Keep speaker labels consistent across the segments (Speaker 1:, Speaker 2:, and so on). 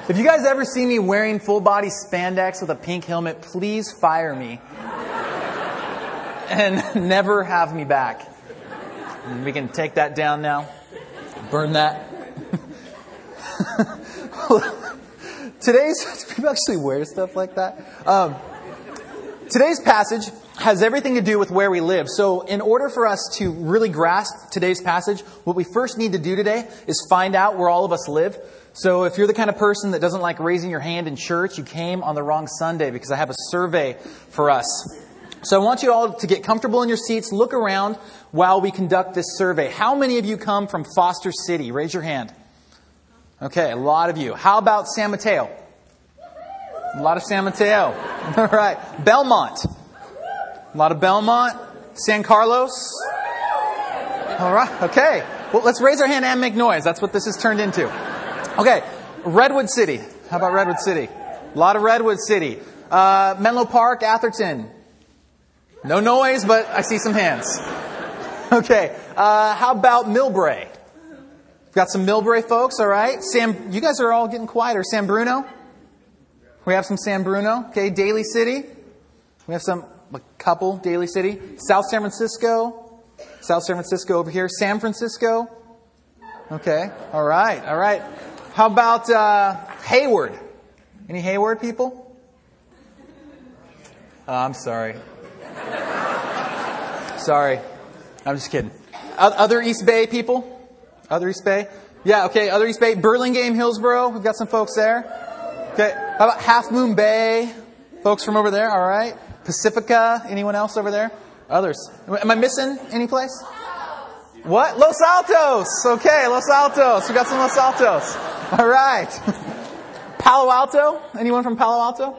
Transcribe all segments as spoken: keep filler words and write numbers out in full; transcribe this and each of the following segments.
Speaker 1: If you guys ever see me wearing full body spandex with a pink helmet, please fire me. And never have me back. And we can take that down now. Burn that. Today's, do people actually wear stuff like that? Um, today's passage has everything to do with where we live. So in order for us to really grasp today's passage, what we first need to do today is find out where all of us live. So if you're the kind of person that doesn't like raising your hand in church, you came on the wrong Sunday, because I have a survey for us. So I want you all to get comfortable in your seats, look around while we conduct this survey. How many of you come from Foster City? Raise your hand. Okay, a lot of you. How about San Mateo? A lot of San Mateo. All right. Belmont. A lot of Belmont. San Carlos. All right. Okay. Well, let's raise our hand and make noise. That's what this has turned into. Okay. Redwood City. How about Redwood City? A lot of Redwood City. Uh, Menlo Park, Atherton. No noise, but I see some hands. Okay. Uh, how about Millbrae? We've got some Millbrae folks, all right. Sam, you guys are all getting quieter. San Bruno? We have some San Bruno. Okay. Daly City? We have some, a couple, Daly City. South San Francisco? South San Francisco over here. San Francisco? Okay. All right. All right. How about uh, Hayward? Any Hayward people? Uh, I'm sorry. Sorry. I'm just kidding. Other East Bay people? Other East Bay? Yeah, okay. Other East Bay. Burlingame, Hillsboro. We've got some folks there. Okay. How about Half Moon Bay? Folks from over there. All right. Pacifica. Anyone else over there? Others. Am I missing any place? What? Los Altos. Okay. Los Altos. We've got some Los Altos. All right. Palo Alto. Anyone from Palo Alto?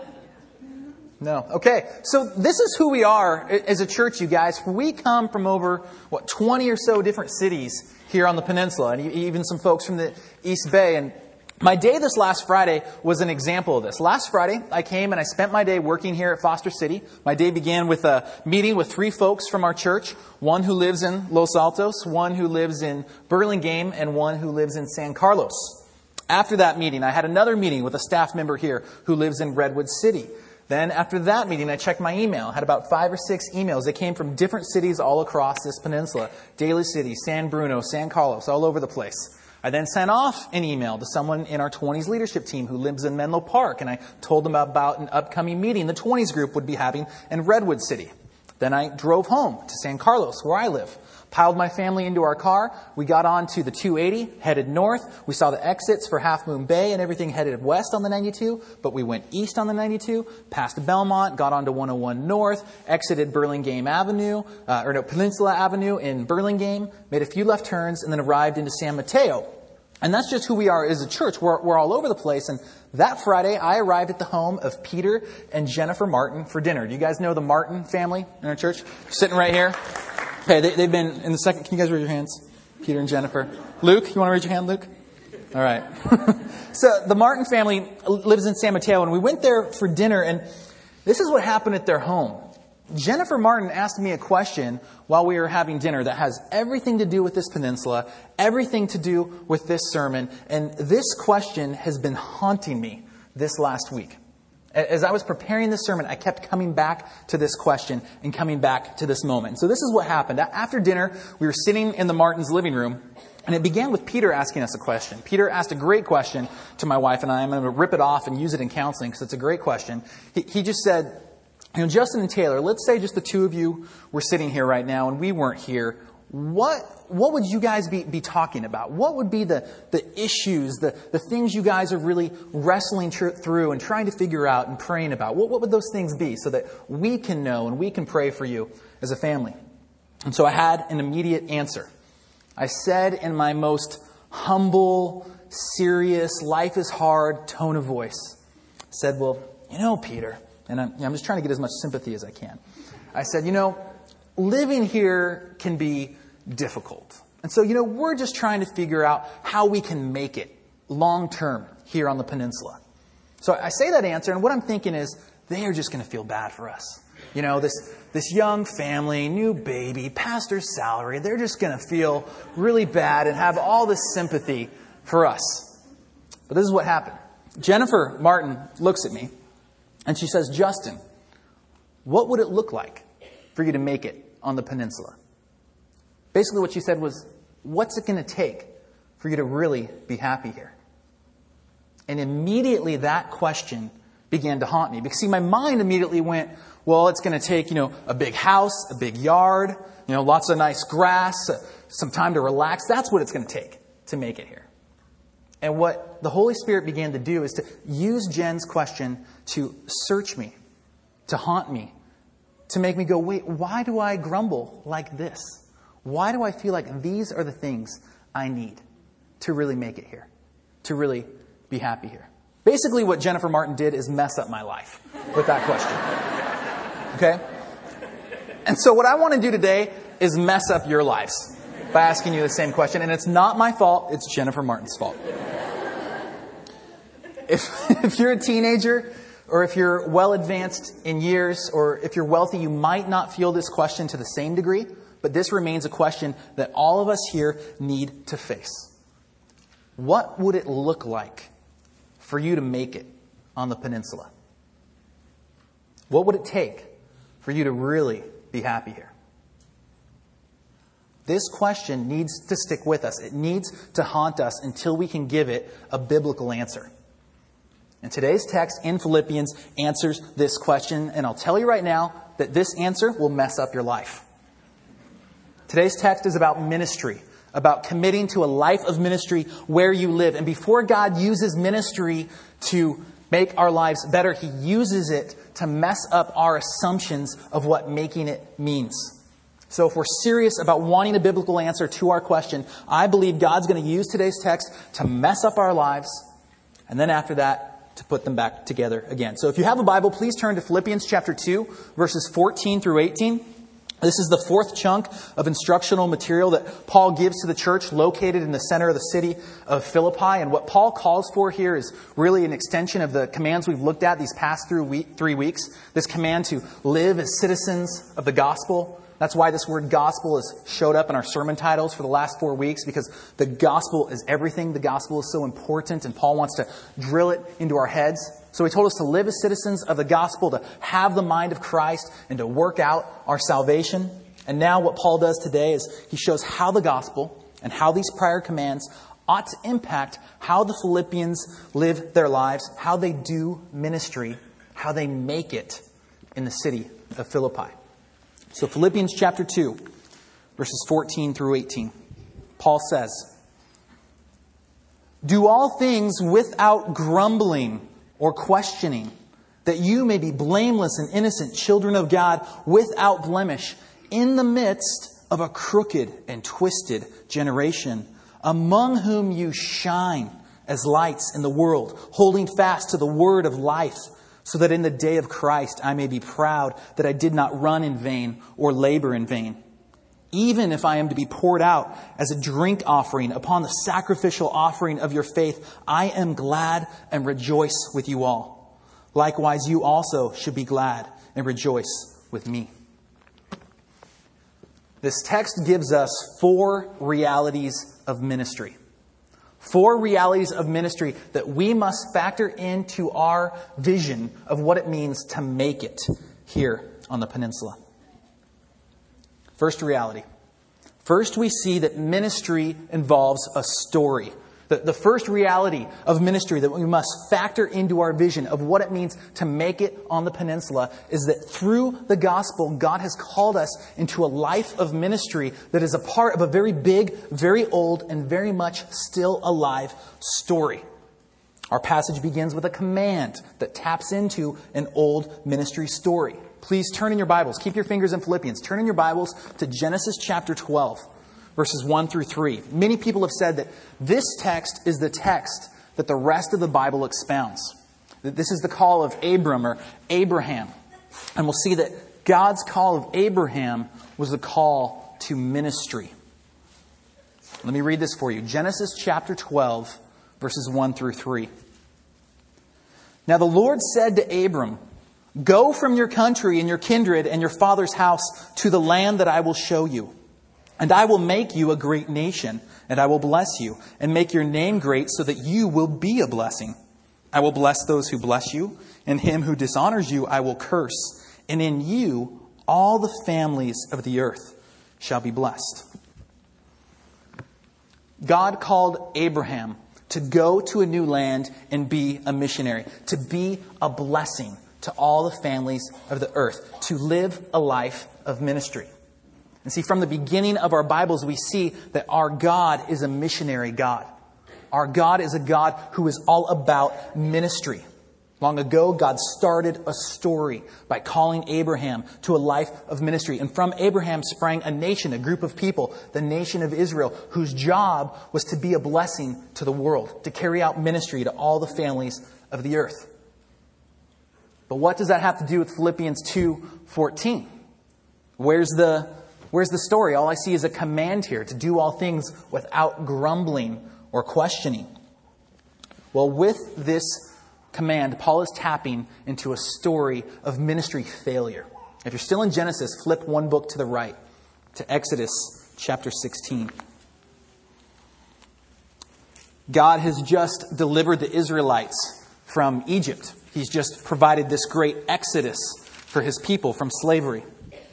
Speaker 1: No. Okay. So this is who we are as a church, you guys. We come from over, what, twenty or so different cities here on the peninsula, and even some folks from the East Bay. And my day this last Friday was an example of this. Last Friday, I came and I spent my day working here at Foster City. My day began with a meeting with three folks from our church. One who lives in Los Altos, one who lives in Burlingame, and one who lives in San Carlos. After that meeting, I had another meeting with a staff member here who lives in Redwood City. Then after that meeting, I checked my email. I had about five or six emails. They came from different cities all across this peninsula. Daly City, San Bruno, San Carlos, all over the place. I then sent off an email to someone in our twenties leadership team who lives in Menlo Park, and I told them about an upcoming meeting the twenties group would be having in Redwood City. Then I drove home to San Carlos, where I live. Piled my family into our car. We got on to the two eighty, headed north. We saw the exits for Half Moon Bay and everything headed west on the ninety-two. But we went east on the ninety-two, past Belmont, got onto one oh one North, exited Burlingame Avenue, uh, or no, Peninsula Avenue in Burlingame, made a few left turns, and then arrived into San Mateo. And that's just who we are as a church. We're, we're all over the place. And that Friday, I arrived at the home of Peter and Jennifer Martin for dinner. Do you guys know the Martin family in our church? Sitting right here. Okay, they, they've been in the second. Can you guys raise your hands? Peter and Jennifer. Luke, you want to raise your hand, Luke? All right. So the Martin family lives in San Mateo, and we went there for dinner, and this is what happened at their home. Jennifer Martin asked me a question while we were having dinner that has everything to do with this peninsula, everything to do with this sermon, and this question has been haunting me this last week. As I was preparing this sermon, I kept coming back to this question and coming back to this moment. So this is what happened. After dinner, we were sitting in the Martins' living room, and it began with Peter asking us a question. Peter asked a great question to my wife and I. I'm going to rip it off and use it in counseling because it's a great question. He, he just said, you know, Justin and Taylor, let's say just the two of you were sitting here right now and we weren't here. What what would you guys be, be talking about? What would be the, the issues, the, the things you guys are really wrestling tr- through and trying to figure out and praying about? What, what would those things be so that we can know and we can pray for you as a family? And so I had an immediate answer. I said in my most humble, serious, life is hard tone of voice, I said, well, you know, Peter, and I'm, I'm just trying to get as much sympathy as I can. I said, you know, living here can be difficult. And so, you know, we're just trying to figure out how we can make it long term here on the peninsula. So I say that answer, and what I'm thinking is they are just going to feel bad for us. You know, this this young family, new baby, pastor's salary, they're just going to feel really bad and have all this sympathy for us. But this is what happened. Jennifer Martin looks at me and she says, Justin, what would it look like for you to make it on the peninsula? Basically what she said was, what's it going to take for you to really be happy here? And immediately that question began to haunt me. Because see, my mind immediately went, well, it's going to take, you know, a big house, a big yard, you know, lots of nice grass, some time to relax. That's what it's going to take to make it here. And what the Holy Spirit began to do is to use Jen's question to search me, to haunt me, to make me go, wait, why do I grumble like this? Why do I feel like these are the things I need to really make it here, to really be happy here? Basically, what Jennifer Martin did is mess up my life with that question. Okay? And so what I want to do today is mess up your lives by asking you the same question. And it's not my fault. It's Jennifer Martin's fault. If, if you're a teenager, or if you're well advanced in years, or if you're wealthy, you might not feel this question to the same degree. But this remains a question that all of us here need to face. What would it look like for you to make it on the peninsula? What would it take for you to really be happy here? This question needs to stick with us. It needs to haunt us until we can give it a biblical answer. And today's text in Philippians answers this question. And I'll tell you right now that this answer will mess up your life. Today's text is about ministry, about committing to a life of ministry where you live. And before God uses ministry to make our lives better, He uses it to mess up our assumptions of what making it means. So if we're serious about wanting a biblical answer to our question, I believe God's going to use today's text to mess up our lives, and then after that, to put them back together again. So if you have a Bible, please turn to Philippians chapter two, verses fourteen through eighteen. This is the fourth chunk of instructional material that Paul gives to the church located in the center of the city of Philippi. And what Paul calls for here is really an extension of the commands we've looked at these past three weeks. This command to live as citizens of the gospel. That's why this word gospel has showed up in our sermon titles for the last four weeks, because the gospel is everything. The gospel is so important, and Paul wants to drill it into our heads. So he told us to live as citizens of the gospel, to have the mind of Christ, and to work out our salvation. And now what Paul does today is he shows how the gospel and how these prior commands ought to impact how the Philippians live their lives, how they do ministry, how they make it in the city of Philippi. So Philippians chapter two, verses fourteen through eighteen. Paul says, "Do all things without grumbling or questioning, that you may be blameless and innocent children of God, without blemish, in the midst of a crooked and twisted generation, among whom you shine as lights in the world, holding fast to the word of life, so that in the day of Christ I may be proud that I did not run in vain or labor in vain. Even if I am to be poured out as a drink offering upon the sacrificial offering of your faith, I am glad and rejoice with you all. Likewise, you also should be glad and rejoice with me." This text gives us four realities of ministry. Four realities of ministry that we must factor into our vision of what it means to make it here on the peninsula. First reality. First, we see that ministry involves a story. The, the first reality of ministry that we must factor into our vision of what it means to make it on the peninsula is that through the gospel, God has called us into a life of ministry that is a part of a very big, very old, and very much still alive story. Our passage begins with a command that taps into an old ministry story. Please turn in your Bibles. Keep your fingers in Philippians. Turn in your Bibles to Genesis chapter twelve, verses one through three. Many people have said that this text is the text that the rest of the Bible expounds. That this is the call of Abram or Abraham. And we'll see that God's call of Abraham was the call to ministry. Let me read this for you. Genesis chapter twelve, verses one through three. "Now the Lord said to Abram, 'Go from your country and your kindred and your father's house to the land that I will show you. And I will make you a great nation, and I will bless you, and make your name great so that you will be a blessing. I will bless those who bless you, and him who dishonors you I will curse. And in you all the families of the earth shall be blessed. God called Abraham to go to a new land and be a missionary, to be a blessing to all the families of the earth, to live a life of ministry. And see, from the beginning of our Bibles, we see that our God is a missionary God. Our God is a God who is all about ministry. Long ago, God started a story by calling Abraham to a life of ministry. And from Abraham sprang a nation, a group of people, the nation of Israel, whose job was to be a blessing to the world, to carry out ministry to all the families of the earth. But what does that have to do with Philippians two fourteen? Where's the, where's the story? All I see is a command here to do all things without grumbling or questioning. Well, with this command, Paul is tapping into a story of ministry failure. If you're still in Genesis, flip one book to the right, to Exodus chapter sixteen. God has just delivered the Israelites from Egypt. He's just provided this great exodus for his people from slavery.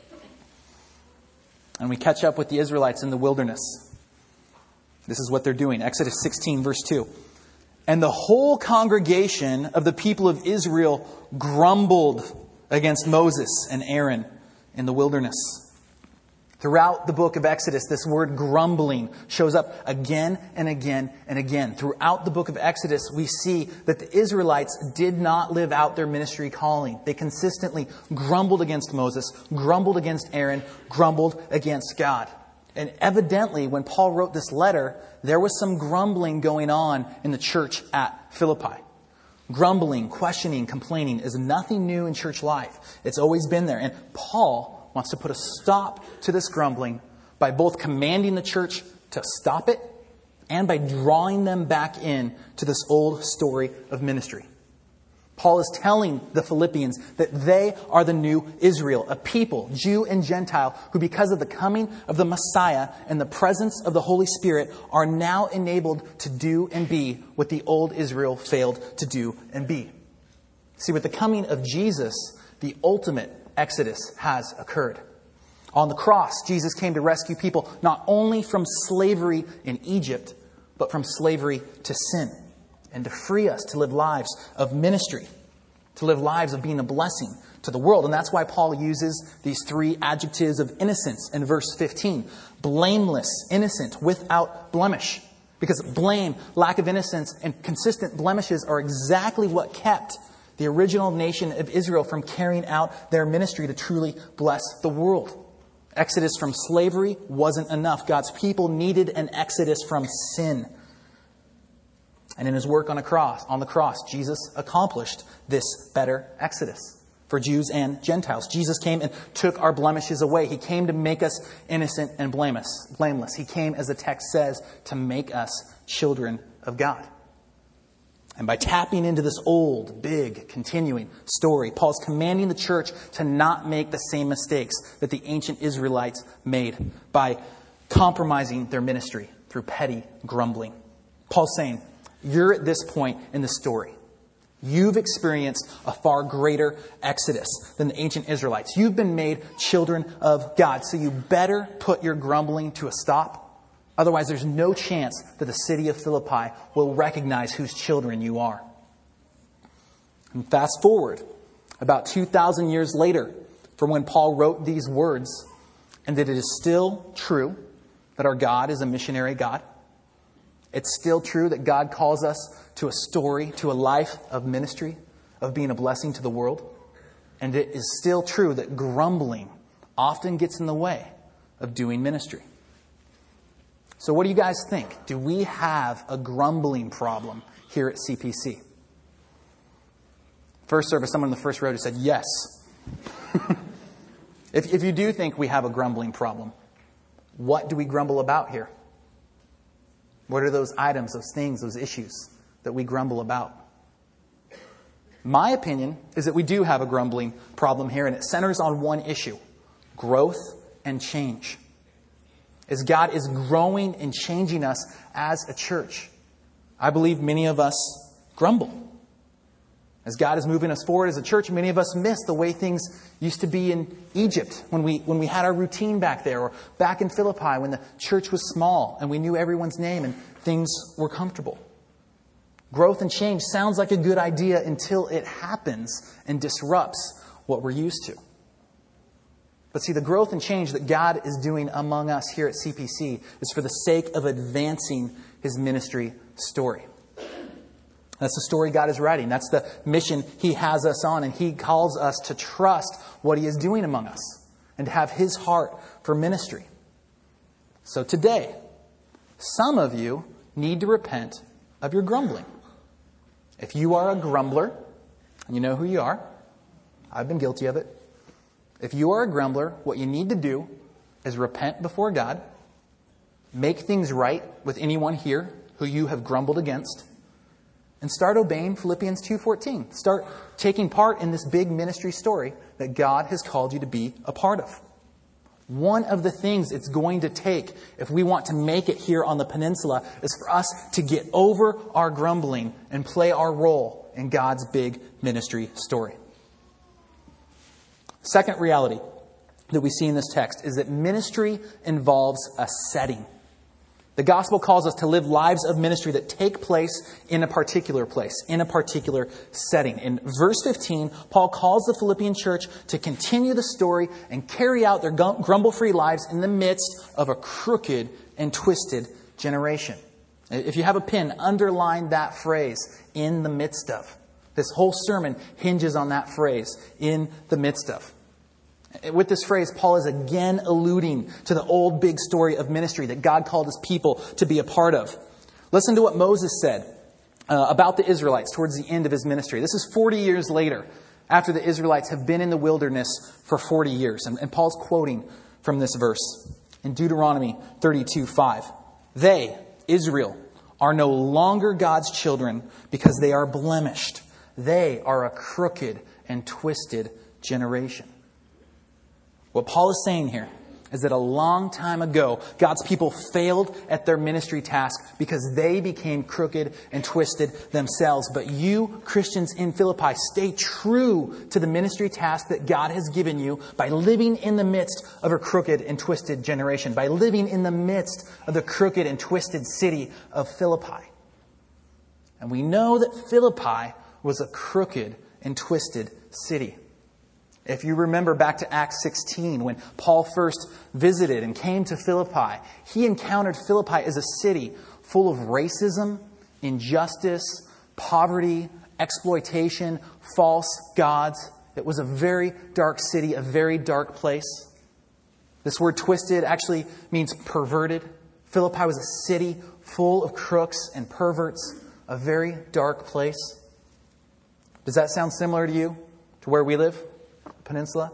Speaker 1: And we catch up with the Israelites in the wilderness. This is what they're doing. Exodus sixteen, verse two. And the whole congregation of the people of Israel grumbled against Moses and Aaron in the wilderness. Throughout the book of Exodus, this word grumbling shows up again and again and again. Throughout the book of Exodus, we see that the Israelites did not live out their ministry calling. They consistently grumbled against Moses, grumbled against Aaron, grumbled against God. And evidently, when Paul wrote this letter, there was some grumbling going on in the church at Philippi. Grumbling, questioning, complaining is nothing new in church life. It's always been there. And Paul wants to put a stop to this grumbling by both commanding the church to stop it and by drawing them back in to this old story of ministry. Paul is telling the Philippians that they are the new Israel, a people, Jew and Gentile, who because of the coming of the Messiah and the presence of the Holy Spirit are now enabled to do and be what the old Israel failed to do and be. See, with the coming of Jesus, the ultimate Exodus has occurred. On the cross, Jesus came to rescue people not only from slavery in Egypt, but from slavery to sin, and to free us to live lives of ministry, to live lives of being a blessing to the world. And that's why Paul uses these three adjectives of innocence in verse fifteen. Blameless, innocent, without blemish. Because blame, lack of innocence, and consistent blemishes are exactly what kept the original nation of Israel from carrying out their ministry to truly bless the world. Exodus from slavery wasn't enough. God's people needed an exodus from sin. And in his work on a cross, on the cross, Jesus accomplished this better exodus for Jews and Gentiles. Jesus came and took our blemishes away. He came to make us innocent and blameless. blameless. He came, as the text says, to make us children of God. And by tapping into this old, big, continuing story, Paul's commanding the church to not make the same mistakes that the ancient Israelites made by compromising their ministry through petty grumbling. Paul's saying, you're at this point in the story. You've experienced a far greater exodus than the ancient Israelites. You've been made children of God. So you better put your grumbling to a stop. Otherwise, there's no chance that the city of Philippi will recognize whose children you are. And fast forward about two thousand years later from when Paul wrote these words, and that it is still true that our God is a missionary God. It's still true that God calls us to a story, to a life of ministry, of being a blessing to the world. And it is still true that grumbling often gets in the way of doing ministry. So what do you guys think? Do we have a grumbling problem here at C P C? First service, someone in the first row just said yes. if, if you do think we have a grumbling problem, what do we grumble about here? What are those items, those things, those issues that we grumble about? My opinion is that we do have a grumbling problem here, and it centers on one issue: growth and change. As God is growing and changing us as a church, I believe many of us grumble. As God is moving us forward as a church, many of us miss the way things used to be in Egypt when we when we had our routine back there, or back in Philippi when the church was small and we knew everyone's name and things were comfortable. Growth and change sounds like a good idea until it happens and disrupts what we're used to. But see, the growth and change that God is doing among us here at C P C is for the sake of advancing His ministry story. That's the story God is writing. That's the mission He has us on. And He calls us to trust what He is doing among us and to have His heart for ministry. So today, some of you need to repent of your grumbling. If you are a grumbler, and you know who you are, I've been guilty of it. If you are a grumbler, what you need to do is repent before God, make things right with anyone here who you have grumbled against, and start obeying Philippians two fourteen. Start taking part in this big ministry story that God has called you to be a part of. One of the things it's going to take if we want to make it here on the peninsula is for us to get over our grumbling and play our role in God's big ministry story. Second reality that we see in this text is that ministry involves a setting. The gospel calls us to live lives of ministry that take place in a particular place, in a particular setting. In verse fifteen, Paul calls the Philippian church to continue the story and carry out their grumble-free lives in the midst of a crooked and twisted generation. If you have a pen, underline that phrase, in the midst of. This whole sermon hinges on that phrase, in the midst of. With this phrase, Paul is again alluding to the old big story of ministry that God called His people to be a part of. Listen to what Moses said uh, about the Israelites towards the end of his ministry. This is forty years later, after the Israelites have been in the wilderness for forty years. And, and Paul's quoting from this verse in Deuteronomy thirty-two five. They, Israel, are no longer God's children because they are blemished. They are a crooked and twisted generation. What Paul is saying here is that a long time ago, God's people failed at their ministry task because they became crooked and twisted themselves. But you, Christians in Philippi, stay true to the ministry task that God has given you by living in the midst of a crooked and twisted generation, by living in the midst of the crooked and twisted city of Philippi. And we know that Philippi was a crooked and twisted city. If you remember back to Acts sixteen, when Paul first visited and came to Philippi, he encountered Philippi as a city full of racism, injustice, poverty, exploitation, false gods. It was a very dark city, a very dark place. This word twisted actually means perverted. Philippi was a city full of crooks and perverts, a very dark place. Does that sound similar to you, to where we live? Peninsula?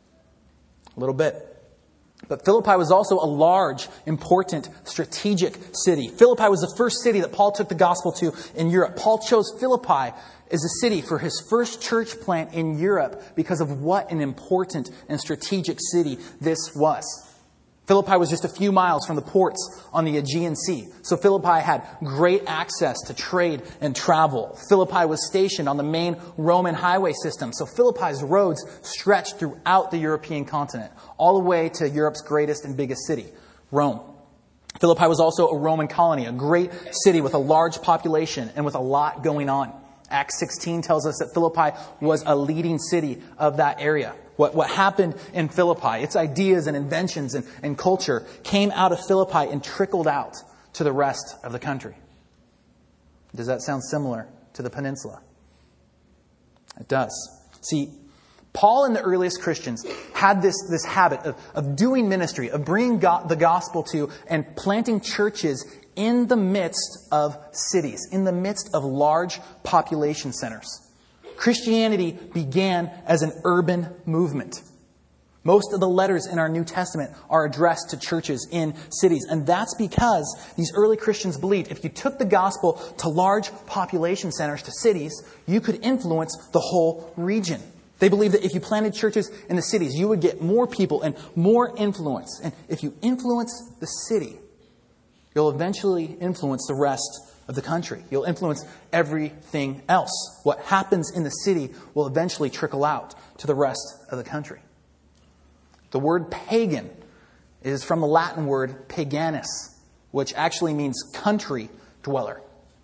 Speaker 1: A little bit. But Philippi was also a large, important, strategic city. Philippi was the first city that Paul took the gospel to in Europe. Paul chose Philippi as a city for his first church plant in Europe because of what an important and strategic city this was. Philippi was just a few miles from the ports on the Aegean Sea. So Philippi had great access to trade and travel. Philippi was stationed on the main Roman highway system. So Philippi's roads stretched throughout the European continent, all the way to Europe's greatest and biggest city, Rome. Philippi was also a Roman colony, a great city with a large population and with a lot going on. Acts sixteen tells us that Philippi was a leading city of that area. What, what happened in Philippi, its ideas and inventions and, and culture came out of Philippi and trickled out to the rest of the country. Does that sound similar to the peninsula? It does. See, Paul and the earliest Christians had this, this habit of, of doing ministry, of bringing God, the gospel to and planting churches in the midst of cities, in the midst of large population centers. Christianity began as an urban movement. Most of the letters in our New Testament are addressed to churches in cities. And that's because these early Christians believed if you took the gospel to large population centers, to cities, you could influence the whole region. They believed that if you planted churches in the cities, you would get more people and more influence. And if you influence the city, you'll eventually influence the rest of the country. You'll influence everything else. What happens in the city will eventually trickle out to the rest of the country. The word pagan is from the Latin word paganus, which actually means country dweller.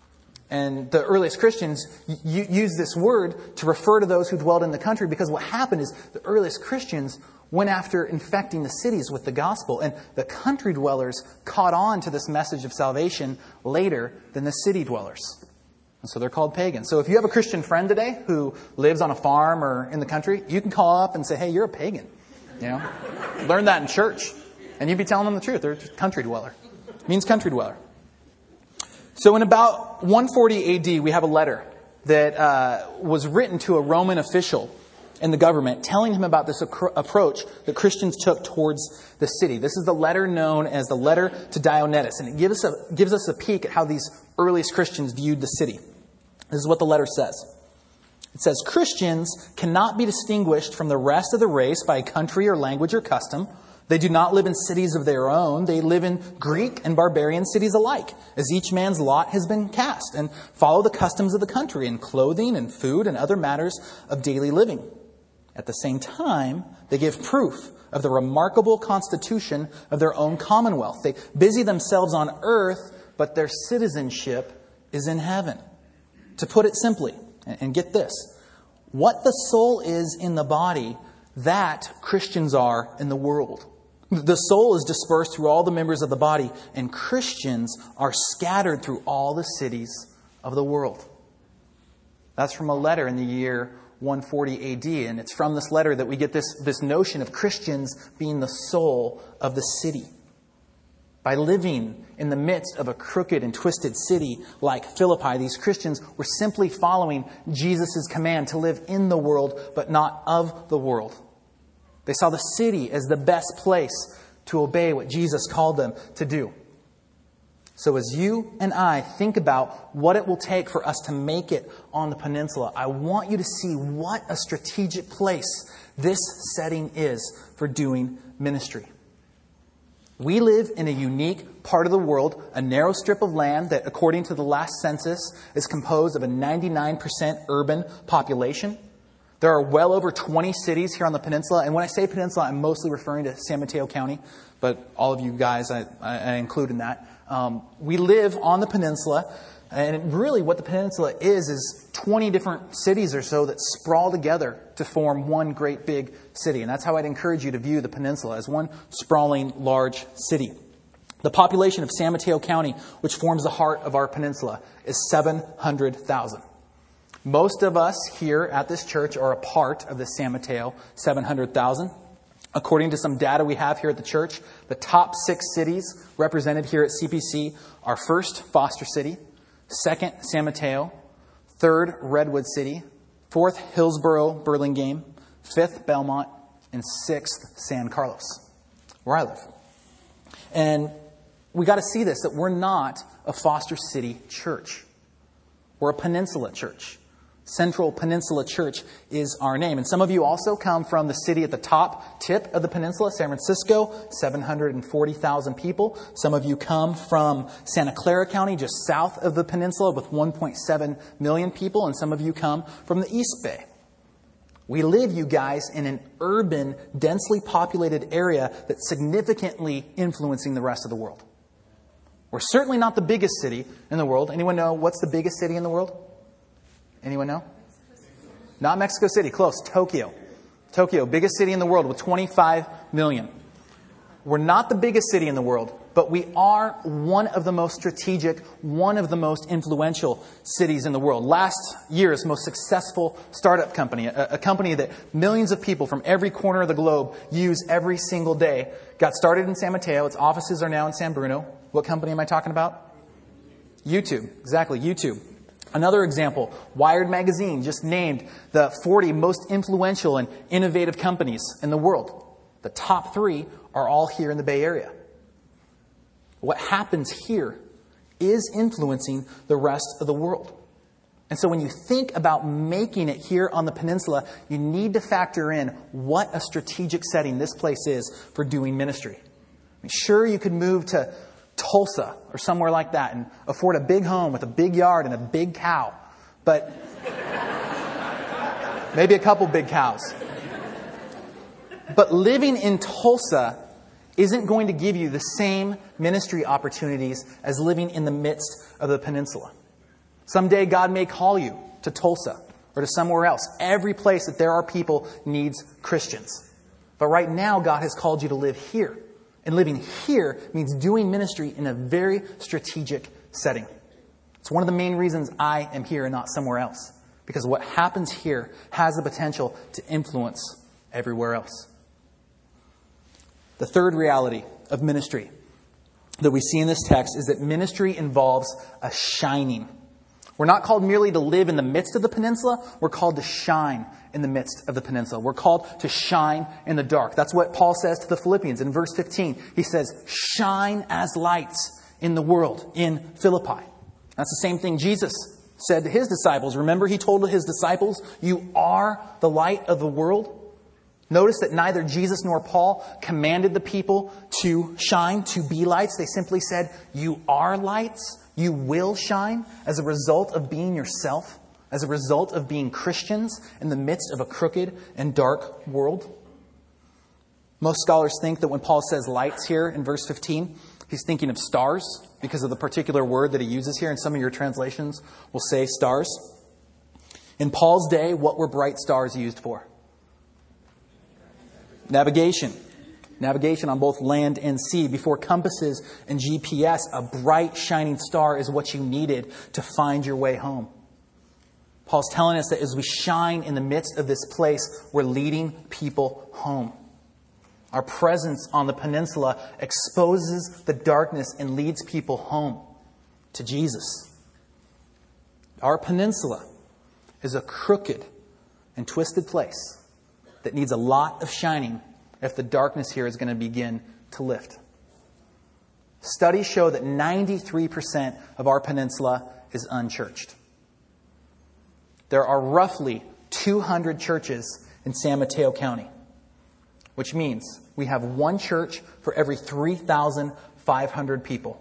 Speaker 1: And the earliest Christians y- used this word to refer to those who dwelled in the country, because what happened is the earliest Christians went after infecting the cities with the gospel, and the country dwellers caught on to this message of salvation later than the city dwellers. And so they're called pagans. So if you have a Christian friend today who lives on a farm or in the country, you can call up and say, hey, you're a pagan. You know, learn that in church. And you'd be telling them the truth. They're a country dweller. It means country dweller. So in about one forty A D, we have a letter that uh, was written to a Roman official in the government telling him about this ac- approach that Christians took towards the city. This is the letter known as the letter to Diognetus, and it gives us a, gives us a peek at how these earliest Christians viewed the city. This is what the letter says. It says, Christians cannot be distinguished from the rest of the race by country or language or custom. They do not live in cities of their own. They live in Greek and barbarian cities alike, as each man's lot has been cast, and follow the customs of the country in clothing and food and other matters of daily living. At the same time, they give proof of the remarkable constitution of their own commonwealth. They busy themselves on earth, but their citizenship is in heaven. To put it simply, and get this, what the soul is in the body, that Christians are in the world. The soul is dispersed through all the members of the body, and Christians are scattered through all the cities of the world. That's from a letter in the year one forty A D, and it's from this letter that we get this, this notion of Christians being the soul of the city. By living in the midst of a crooked and twisted city like Philippi, these Christians were simply following Jesus' command to live in the world, but not of the world. They saw the city as the best place to obey what Jesus called them to do. So as you and I think about what it will take for us to make it on the peninsula, I want you to see what a strategic place this setting is for doing ministry. We live in a unique part of the world, a narrow strip of land that, according to the last census, is composed of a ninety-nine percent urban population. There are well over twenty cities here on the peninsula. And when I say peninsula, I'm mostly referring to San Mateo County. But all of you guys, I, I, I include in that. Um, we live on the peninsula. And really what the peninsula is, is twenty different cities or so that sprawl together to form one great big city. And that's how I'd encourage you to view the peninsula, as one sprawling large city. The population of San Mateo County, which forms the heart of our peninsula, is seven hundred thousand. Most of us here at this church are a part of the San Mateo seven hundred thousand. According to some data we have here at the church, the top six cities represented here at C P C are first, Foster City; second, San Mateo; third, Redwood City; fourth, Hillsboro, Burlingame; fifth, Belmont; and sixth, San Carlos, where I live. And we got to see this, that we're not a Foster City church. We're a peninsula church. Central Peninsula Church is our name. And some of you also come from the city at the top tip of the peninsula, San Francisco, seven hundred forty thousand people. Some of you come from Santa Clara County, just south of the peninsula, with one point seven million people. And some of you come from the East Bay. We live, you guys, in an urban, densely populated area that's significantly influencing the rest of the world. We're certainly not the biggest city in the world. Anyone know what's the biggest city in the world? Anyone know? Not Mexico City. Close. Tokyo. Tokyo, biggest city in the world with twenty-five million. We're not the biggest city in the world, but we are one of the most strategic, one of the most influential cities in the world. Last year's most successful startup company, a, a company that millions of people from every corner of the globe use every single day, got started in San Mateo. Its offices are now in San Bruno. What company am I talking about? YouTube. Exactly, YouTube. Another example, Wired Magazine just named the forty most influential and innovative companies in the world. The top three are all here in the Bay Area. What happens here is influencing the rest of the world. And so when you think about making it here on the peninsula, you need to factor in what a strategic setting this place is for doing ministry. I mean, sure, you could move to Tulsa or somewhere like that and afford a big home with a big yard and a big cow. But maybe a couple big cows. But living in Tulsa isn't going to give you the same ministry opportunities as living in the midst of the peninsula. Someday God may call you to Tulsa or to somewhere else. Every place that there are people needs Christians. But right now, God has called you to live here. And living here means doing ministry in a very strategic setting. It's one of the main reasons I am here and not somewhere else. Because what happens here has the potential to influence everywhere else. The third reality of ministry that we see in this text is that ministry involves a shining. We're not called merely to live in the midst of the peninsula. We're called to shine in the midst of the peninsula. We're called to shine in the dark. That's what Paul says to the Philippians in verse fifteen. He says, shine as lights in the world in Philippi. That's the same thing Jesus said to his disciples. Remember, he told his disciples, you are the light of the world. Notice that neither Jesus nor Paul commanded the people to shine, to be lights. They simply said, you are lights. You will shine as a result of being yourself, as a result of being Christians in the midst of a crooked and dark world. Most scholars think that when Paul says lights here in verse fifteen, he's thinking of stars because of the particular word that he uses here. And some of your translations will say stars. In Paul's day, what were bright stars used for? Navigation. Navigation on both land and sea. Before compasses and G P S, a bright shining star is what you needed to find your way home. Paul's telling us that as we shine in the midst of this place, we're leading people home. Our presence on the peninsula exposes the darkness and leads people home to Jesus. Our peninsula is a crooked and twisted place that needs a lot of shining if the darkness here is going to begin to lift. Studies show that ninety-three percent of our peninsula is unchurched. There are roughly two hundred churches in San Mateo County, which means we have one church for every three thousand five hundred people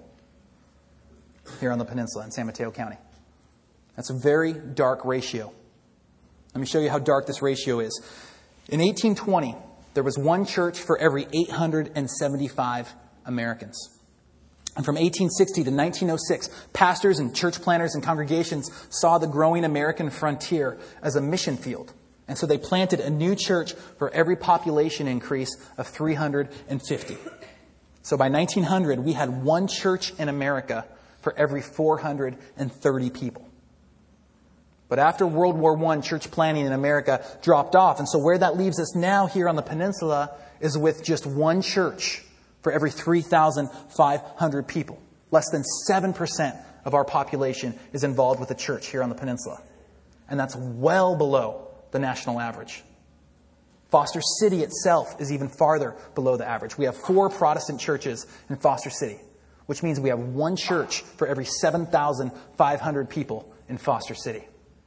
Speaker 1: here on the peninsula in San Mateo County. That's a very dark ratio. Let me show you how dark this ratio is. In eighteen twenty, there was one church for every eight hundred seventy-five Americans. And from eighteen sixty to nineteen oh six, pastors and church planters and congregations saw the growing American frontier as a mission field. And so they planted a new church for every population increase of three hundred fifty. So by nineteen hundred, we had one church in America for every four hundred thirty people. But after World War One, church planting in America dropped off. And so where that leaves us now here on the peninsula is with just one church for every three thousand five hundred people. Less than seven percent of our population is involved with a church here on the peninsula. And that's well below the national average. Foster City itself is even farther below the average. We have four Protestant churches in Foster City, which means we have one church for every seven thousand five hundred people in Foster City.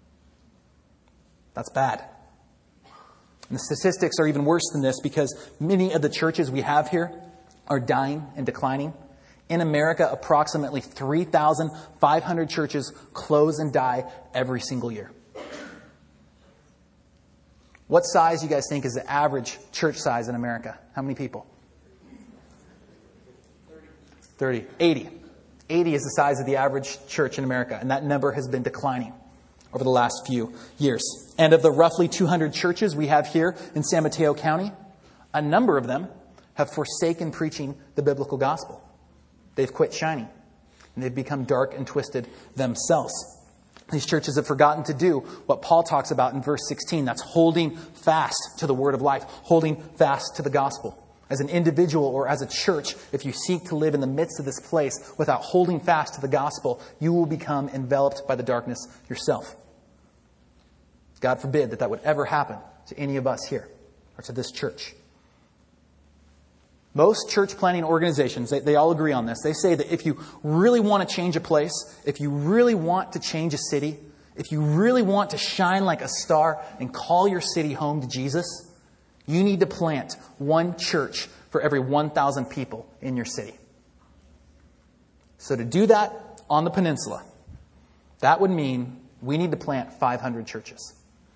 Speaker 1: That's bad. And the statistics are even worse than this because many of the churches we have here are dying and declining. In America, approximately three thousand five hundred churches close and die every single year. What size do you guys think is the average church size in America? How many people? thirty. eighty. eighty is the size of the average church in America, and that number has been declining over the last few years. And of the roughly two hundred churches we have here in San Mateo County, a number of them have forsaken preaching the biblical gospel. They've quit shining, and they've become dark and twisted themselves. These churches have forgotten to do what Paul talks about in verse sixteen. That's holding fast to the word of life, holding fast to the gospel. As an individual or as a church, if you seek to live in the midst of this place without holding fast to the gospel, you will become enveloped by the darkness yourself. God forbid that that would ever happen to any of us here or to this church. Most church planting organizations, they, they all agree on this. They say that if you really want to change a place, if you really want to change a city, if you really want to shine like a star and call your city home to Jesus, you need to plant one church for every one thousand people in your city. So to do that on the peninsula, that would mean we need to plant five hundred churches.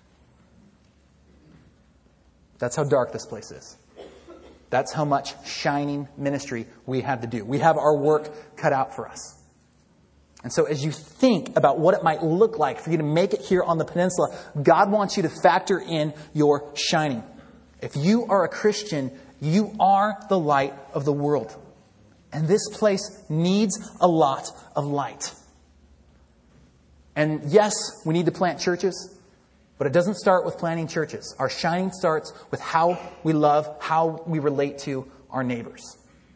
Speaker 1: That's how dark this place is. That's how much shining ministry we have to do. We have our work cut out for us. And so as you think about what it might look like for you to make it here on the peninsula, God wants you to factor in your shining. If you are a Christian, you are the light of the world. And this place needs a lot of light. And yes, we need to plant churches, but it doesn't start with planting churches. Our shining starts with how we love, how we relate to our neighbors.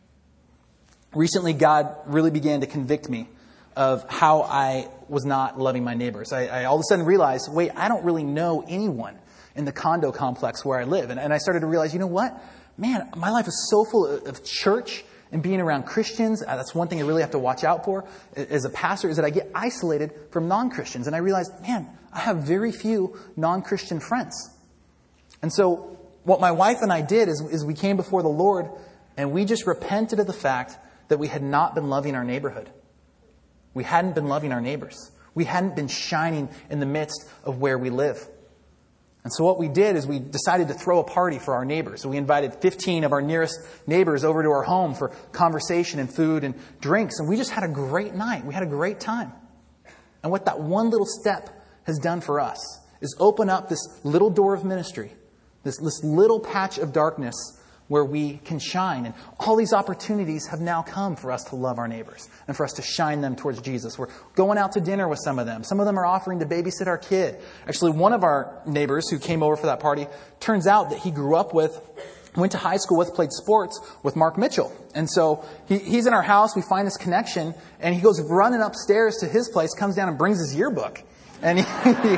Speaker 1: Recently, God really began to convict me of how I was not loving my neighbors. I, I all of a sudden realized, wait, I don't really know anyone in the condo complex where I live. And, and I started to realize, you know what? Man, my life is so full of, of church and being around Christians. Uh, that's one thing I really have to watch out for as a pastor, is that I get isolated from non-Christians. And I realized, man, I have very few non-Christian friends. And so what my wife and I did is, is we came before the Lord and we just repented of the fact that we had not been loving our neighborhood. We hadn't been loving our neighbors. We hadn't been shining in the midst of where we live. And so what we did is we decided to throw a party for our neighbors. So we invited fifteen of our nearest neighbors over to our home for conversation and food and drinks. And we just had a great night. We had a great time. And what that one little step has done for us is open up this little door of ministry, this, this little patch of darkness where we can shine. And all these opportunities have now come for us to love our neighbors and for us to shine them towards Jesus. We're going out to dinner with some of them. Some of them are offering to babysit our kid. Actually, one of our neighbors who came over for that party, turns out that he grew up with, went to high school with, played sports with Mark Mitchell. And so he, he's in our house. We find this connection. And he goes running upstairs to his place, comes down and brings his yearbook. And he... he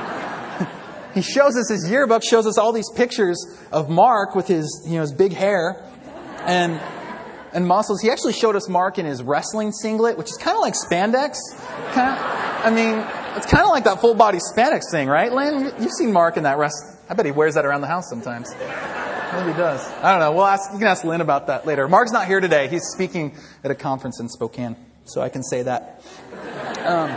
Speaker 1: He shows us his yearbook, shows us all these pictures of Mark with his, you know, his big hair and and muscles. He actually showed us Mark in his wrestling singlet, which is kind of like spandex. Kind of, I mean, it's kind of like that full body spandex thing, right, Lynn? You've seen Mark in that rest. I bet he wears that around the house sometimes. Maybe he does. I don't know. We'll ask. You can ask Lynn about that later. Mark's not here today. He's speaking at a conference in Spokane, so I can say that. Um,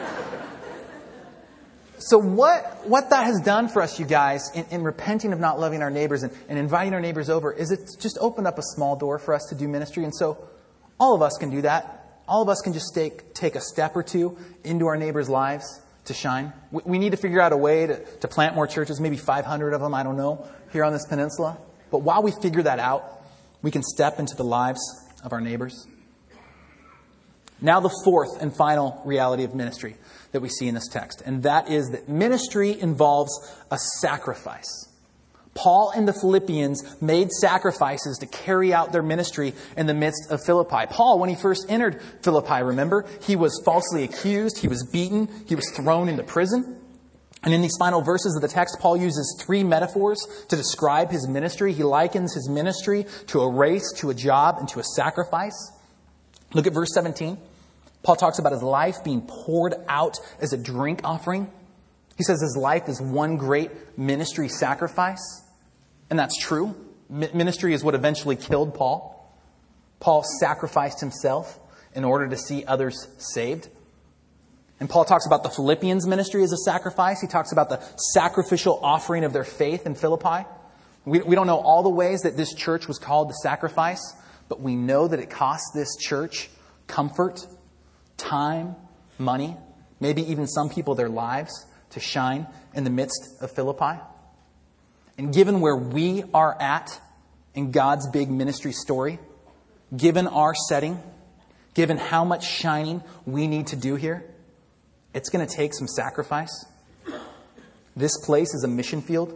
Speaker 1: So what, what that has done for us, you guys, in, in repenting of not loving our neighbors and, and inviting our neighbors over, is it's just opened up a small door for us to do ministry. And so all of us can do that. All of us can just take, take a step or two into our neighbors' lives to shine. We, we need to figure out a way to, to plant more churches, maybe five hundred of them, I don't know, here on this peninsula. But while we figure that out, we can step into the lives of our neighbors. Now the fourth and final reality of ministry that we see in this text, and that is that ministry involves a sacrifice. Paul and the Philippians made sacrifices to carry out their ministry in the midst of Philippi. Paul, when he first entered Philippi, remember, he was falsely accused, he was beaten, he was thrown into prison. And in these final verses of the text, Paul uses three metaphors to describe his ministry. He likens his ministry to a race, to a job, and to a sacrifice. Look at verse seventeen. Paul talks about his life being poured out as a drink offering. He says his life is one great ministry sacrifice. And that's true. Ministry is what eventually killed Paul. Paul sacrificed himself in order to see others saved. And Paul talks about the Philippians' ministry as a sacrifice. He talks about the sacrificial offering of their faith in Philippi. We, we don't know all the ways that this church was called to sacrifice, but we know that it cost this church comfort, time, money, maybe even some people their lives to shine in the midst of Philippi. And given where we are at in God's big ministry story, given our setting, given how much shining we need to do here, it's going to take some sacrifice. This place is a mission field.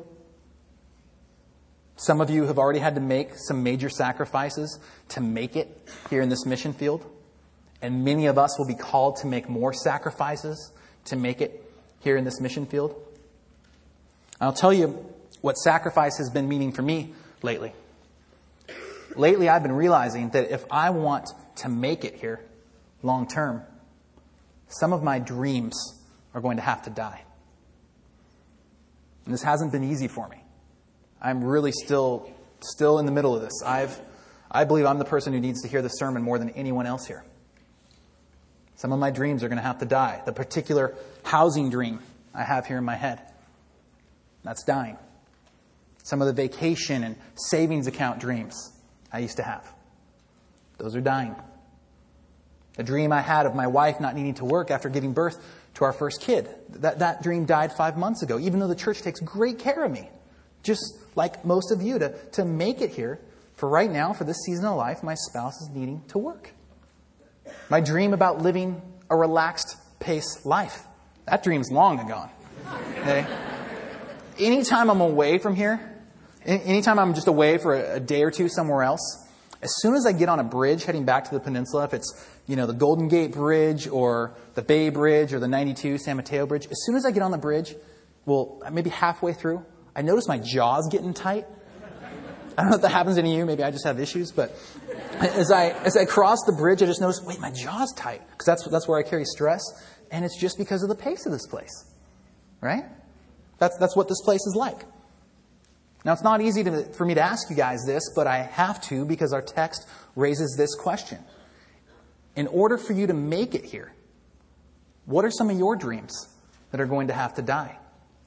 Speaker 1: Some of you have already had to make some major sacrifices to make it here in this mission field. And many of us will be called to make more sacrifices to make it here in this mission field. I'll tell you what sacrifice has been meaning for me lately. Lately, I've been realizing that if I want to make it here long term, some of my dreams are going to have to die. And this hasn't been easy for me. I'm really still still in the middle of this. I've I believe I'm the person who needs to hear the sermon more than anyone else here. Some of my dreams are going to have to die. The particular housing dream I have here in my head, that's dying. Some of the vacation and savings account dreams I used to have, those are dying. The dream I had of my wife not needing to work after giving birth to our first kid, that, that dream died five months ago, even though the church takes great care of me. Just like most of you, to, to make it here, for right now, for this season of life, my spouse is needing to work. My dream about living a relaxed pace life, that dream's long gone. Okay? Anytime I'm away from here, anytime I'm just away for a day or two somewhere else, as soon as I get on a bridge heading back to the peninsula, if it's, you know, the Golden Gate Bridge or the Bay Bridge or the ninety-two San Mateo Bridge, as soon as I get on the bridge, well, maybe halfway through, I notice my jaw's getting tight. I don't know if that happens to any of you. Maybe I just have issues. But as I as I cross the bridge, I just notice, wait, my jaw's tight. Because that's, that's where I carry stress. And it's just because of the pace of this place. Right? That's, that's what this place is like. Now, it's not easy to, for me to ask you guys this, but I have to because our text raises this question. In order for you to make it here, what are some of your dreams that are going to have to die?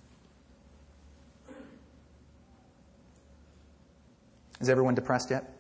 Speaker 1: Is everyone depressed yet?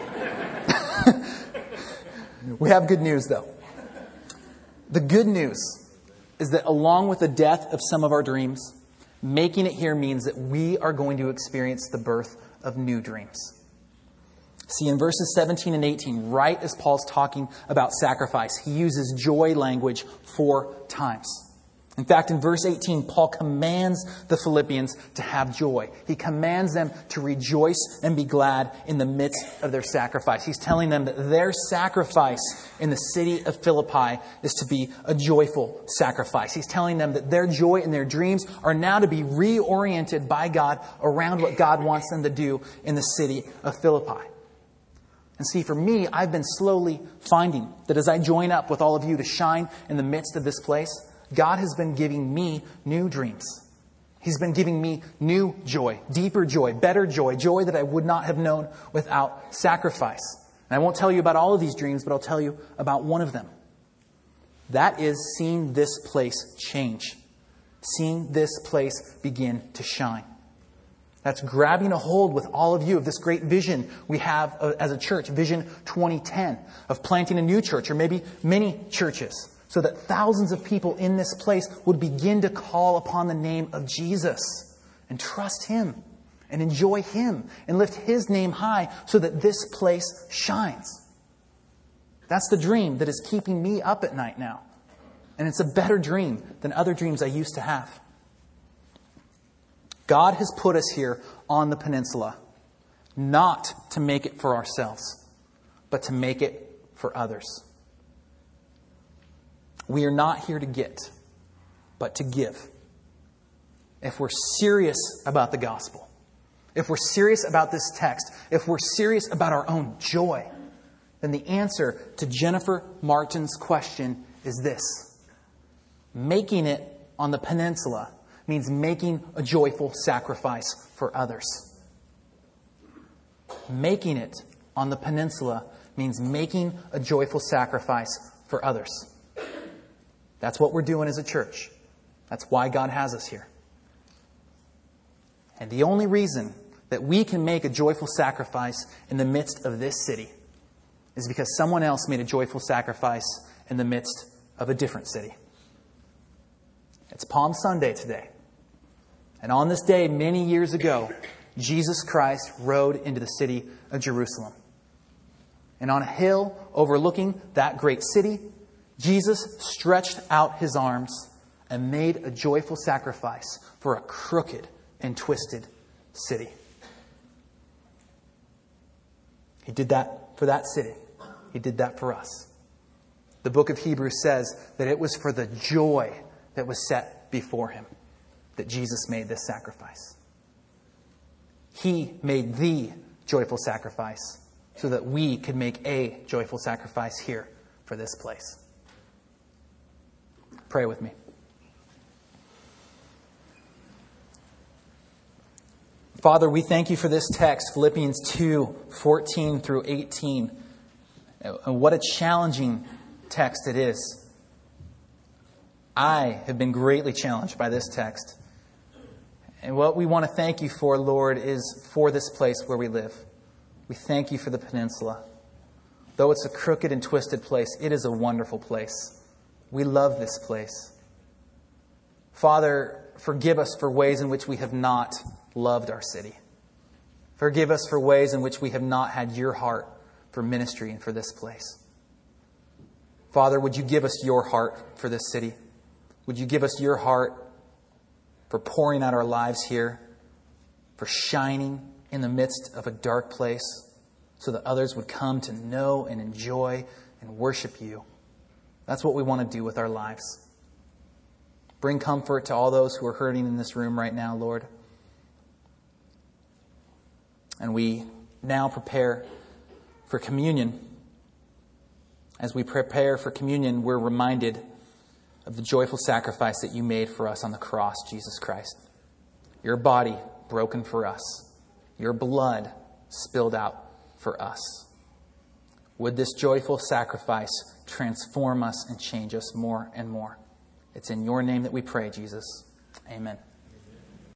Speaker 1: We have good news, though. The good news is that along with the death of some of our dreams, making it here means that we are going to experience the birth of new dreams. See, in verses seventeen and eighteen, right as Paul's talking about sacrifice, he uses joy language four times. In fact, in verse eighteen, Paul commands the Philippians to have joy. He commands them to rejoice and be glad in the midst of their sacrifice. He's telling them that their sacrifice in the city of Philippi is to be a joyful sacrifice. He's telling them that their joy and their dreams are now to be reoriented by God around what God wants them to do in the city of Philippi. And see, for me, I've been slowly finding that as I join up with all of you to shine in the midst of this place, God has been giving me new dreams. He's been giving me new joy, deeper joy, better joy, joy that I would not have known without sacrifice. And I won't tell you about all of these dreams, but I'll tell you about one of them. That is seeing this place change. Seeing this place begin to shine. That's grabbing a hold with all of you of this great vision we have as a church, Vision twenty ten, of planting a new church or maybe many churches, so that thousands of people in this place would begin to call upon the name of Jesus and trust Him and enjoy Him and lift His name high so that this place shines. That's the dream that is keeping me up at night now. And it's a better dream than other dreams I used to have. God has put us here on the peninsula, not to make it for ourselves, but to make it for others. We are not here to get, but to give. If we're serious about the gospel, if we're serious about this text, if we're serious about our own joy, then the answer to Jennifer Martin's question is this. Making it on the peninsula means making a joyful sacrifice for others. Making it on the peninsula means making a joyful sacrifice for others. That's what we're doing as a church. That's why God has us here. And the only reason that we can make a joyful sacrifice in the midst of this city is because someone else made a joyful sacrifice in the midst of a different city. It's Palm Sunday today. And on this day, many years ago, Jesus Christ rode into the city of Jerusalem. And on a hill overlooking that great city, Jesus stretched out His arms and made a joyful sacrifice for a crooked and twisted city. He did that for that city. He did that for us. The book of Hebrews says that it was for the joy that was set before Him that Jesus made this sacrifice. He made the joyful sacrifice so that we could make a joyful sacrifice here for this place. Pray with me. Father, we thank You for this text, Philippians two, fourteen through eighteen. And what a challenging text it is. I have been greatly challenged by this text. And what we want to thank you for, Lord, is for this place where we live. We thank you for the peninsula. Though it's a crooked and twisted place, it is a wonderful place. We love this place. Father, forgive us for ways in which we have not loved our city. Forgive us for ways in which we have not had your heart for ministry and for this place. Father, would you give us your heart for this city? Would you give us your heart for pouring out our lives here, for shining in the midst of a dark place so that others would come to know and enjoy and worship you? That's what we want to do with our lives. Bring comfort to all those who are hurting in this room right now, Lord. And we now prepare for communion. As we prepare for communion, we're reminded of the joyful sacrifice that you made for us on the cross, Jesus Christ. Your body broken for us. Your blood spilled out for us. Would this joyful sacrifice transform us and change us more and more? It's in your name that we pray, Jesus. Amen.